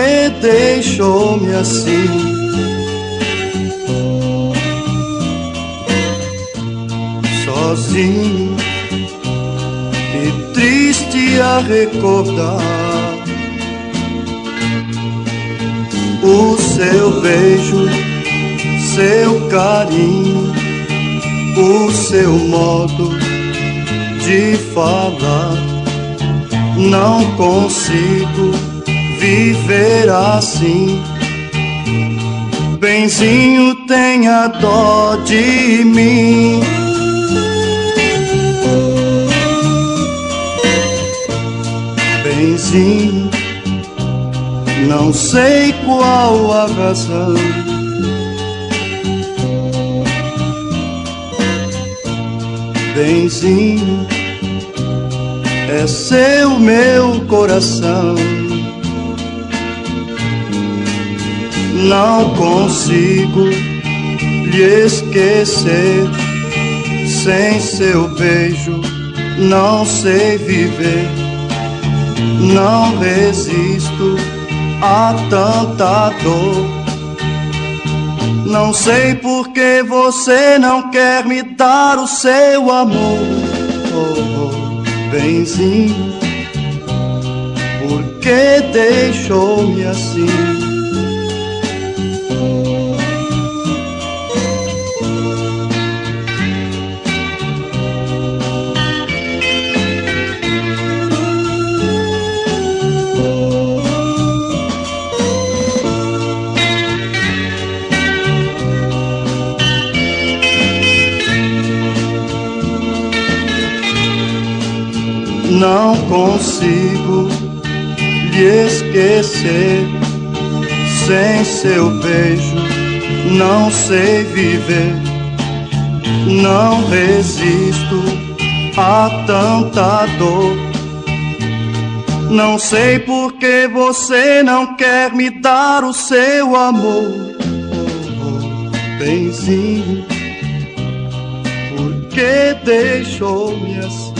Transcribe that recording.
que deixou-me assim? Sozinho e triste a recordar o seu beijo, seu carinho, o seu modo de falar. Não consigo viver assim. Benzinho, tenha dó de mim. Benzinho, não sei qual a razão, benzinho, é seu meu coração. Não consigo lhe esquecer, sem seu beijo não sei viver. Não resisto a tanta dor. Não sei por que você não quer me dar o seu amor. Oh, benzinho, por que deixou-me assim? Não consigo lhe esquecer, sem seu beijo não sei viver. Não resisto a tanta dor. Não sei por que você não quer me dar o seu amor. Oh, benzinho, por que deixou-me assim?